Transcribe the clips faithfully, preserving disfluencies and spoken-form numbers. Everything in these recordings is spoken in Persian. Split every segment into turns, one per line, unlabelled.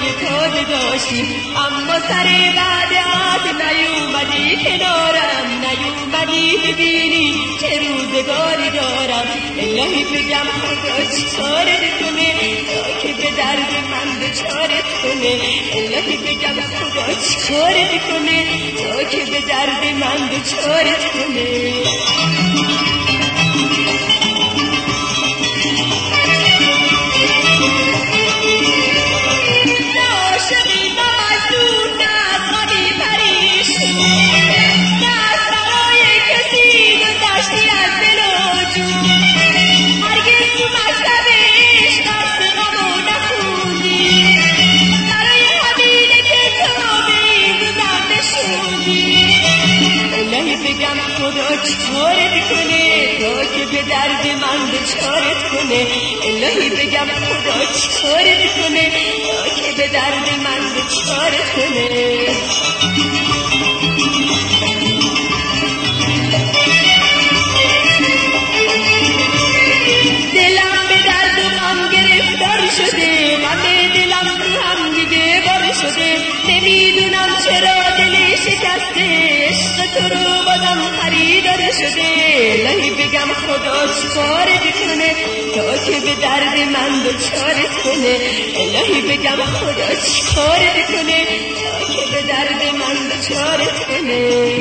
حرفای تازه داشتیم، اما سر بعدت نیومدی کنارم، نیومدی ببینی چه روزگاری دارم. الهی بگم خدا چیکارت کنه تا که به درد من دچارت کنه، الهی بگم خدا چیکارت کنه تا که به درد من دچارت کنه. خدا چیکارت کنه تا که به درد من دچارت کنه، الهی بگم خدا چیکارت کنه تا که به درد من دچارت کنه. دلم به درد و غم گرفتار شده، غم دلم رو هم دیگه بار شده، نمیدونم چرا دلی شکسته، عشق تو رو بازم خریدار شده. الهی بگم خدا چیکارت کنه تا که به درد من دچارت کنه، الهی بگم خدا چیکارت کنه تا که به درد من دچارت کنه.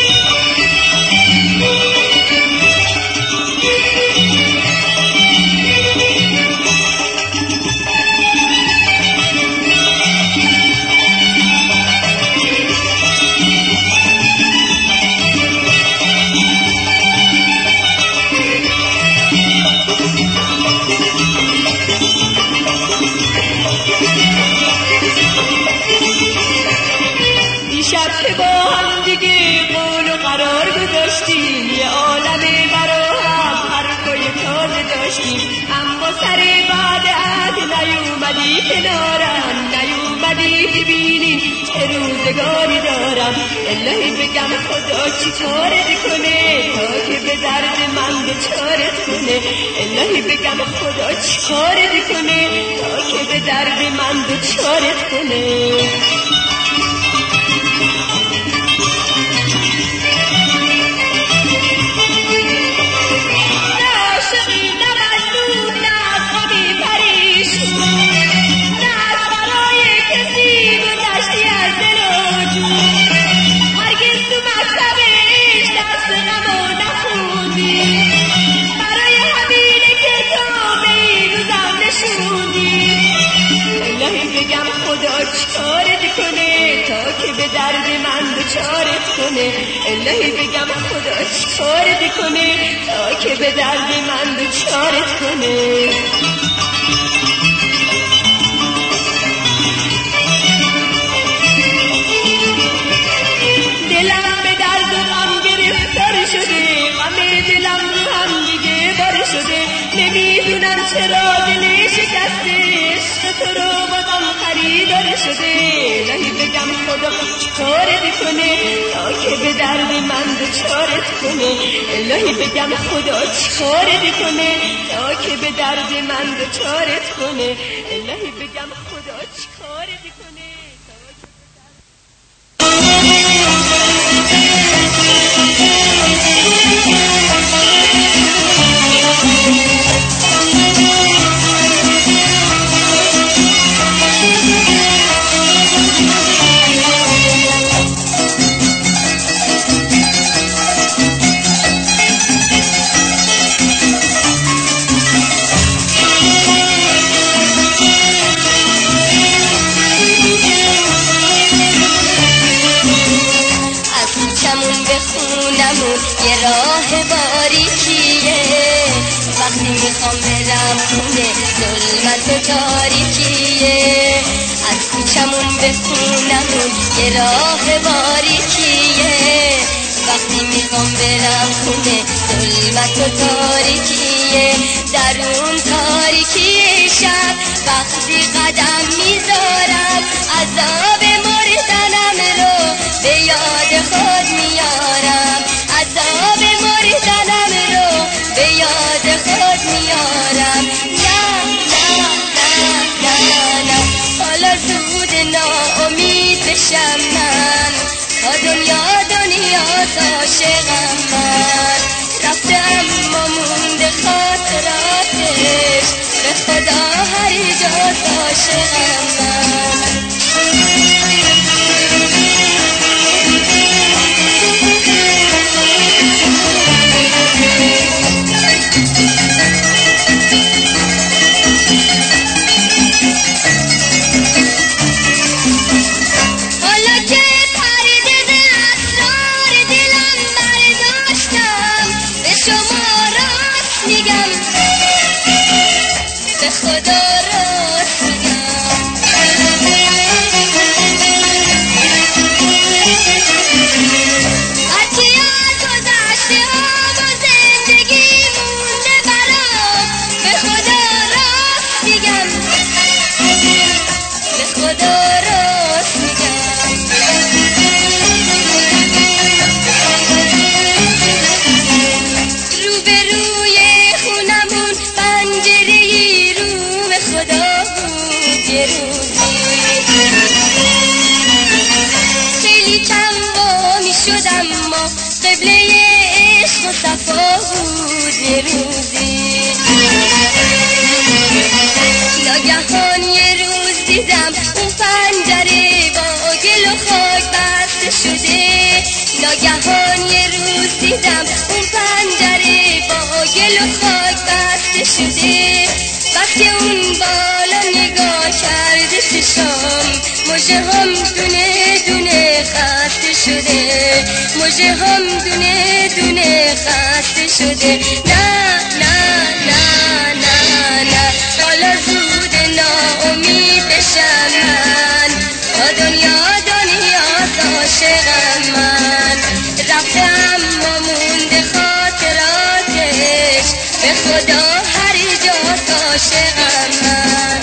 دیشب که با هم دیگه قول و قرار گذاشتیم، یه عالمه برا هم حرفای تازه داشتیم، اما سر بعدت نیومدی کنارم، نیومدی ببینی چه روزگاری دارم. الهی بگم خدا چیکارت کنه تا که به درد من دچارت کنه، الهی بگم خدا چیکارت کنه تا که به درد من دچارت کنه. چیکارت کنه تا که به درد من دچارت کنه، الهی بگم خدا چیکارت کنه تا که به درد من دچارت کنه. دلم به درد و غم گرفتار شده، غم دلم رو هم دیگه بار شده، نمیدونم چرا دل شکسته، عشق تو رو بازم خریدار شده. الهی بگم خدا چیکارت کنه تا که به درد من دچارت کنه، الهی بگم خدا چیکارت کنه تا که به درد من دچارت کنه، الهی بگم خدا چیکارت کنه. یه راه باریکیه، وقتی میخوام برم خونه ظلمت و تاریکیه، از کوچمون به خونمون یه راه باریکیه، وقتی میخوام برم خونه ظلمت و تاریکیه، در اون تاریکی شب وقتی قدم میذارم عذاب مردنم رو به یاد خود میارم، عذاب مردنم رو به یاد خود میارم. نه نه نه نه نه حالا زود
بشم من، تا دنیا دنیاست عاشقم من. رفته اما مونده خاطراتش، به خدا هر جاست عاشقم من. خیلی کم با می شدم ما قبله عشق و صفا بود یه روزی. ناگهان یه روز دیدم اون پنجره با گل و خاک بسته شده. ناگهان یه روز دیدم اون پنجره با گل و خاک بسته شده. وقتی اون بالا نگاه کرده چشام، مژه هم دونه دونه خسته شده، مژه هم دونه دونه خسته شده. نه نه نه نه نه حالا زود ناامید بشم من، تا دنیا دنیاست عاشقم من. رفته اما مونده خاطراتش، به خدا هر جاست عاشقم من.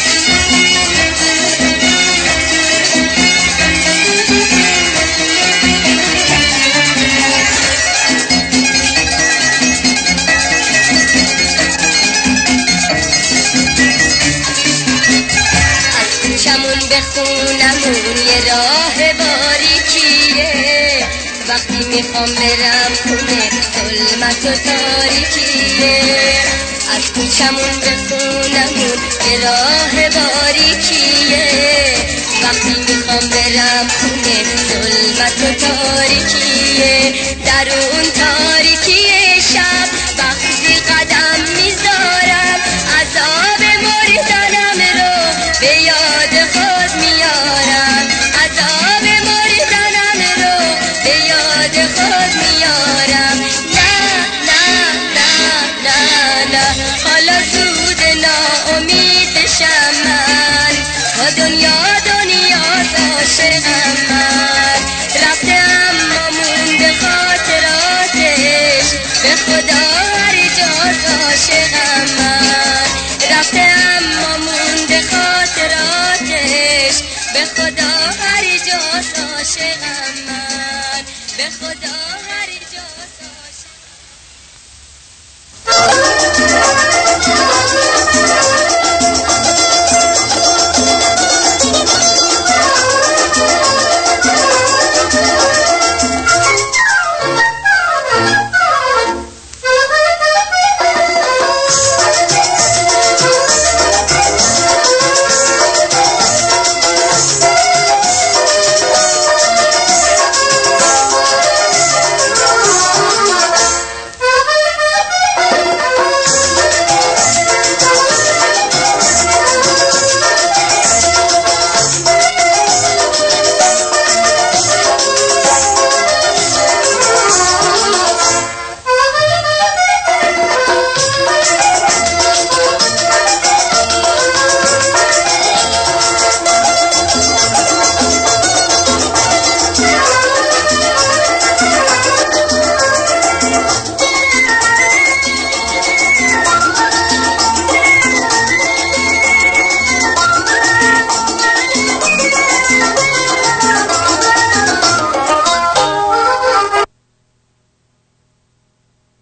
چمون به خونمون یه راه باریکیه، وقتی میخوام برم خونه ظلمت و تاریکیه. از کوچمون به خونمون یه راه باریکیه، وقتی میخوام برم خونه ظلمت و تاریکیه. در اون تاریکی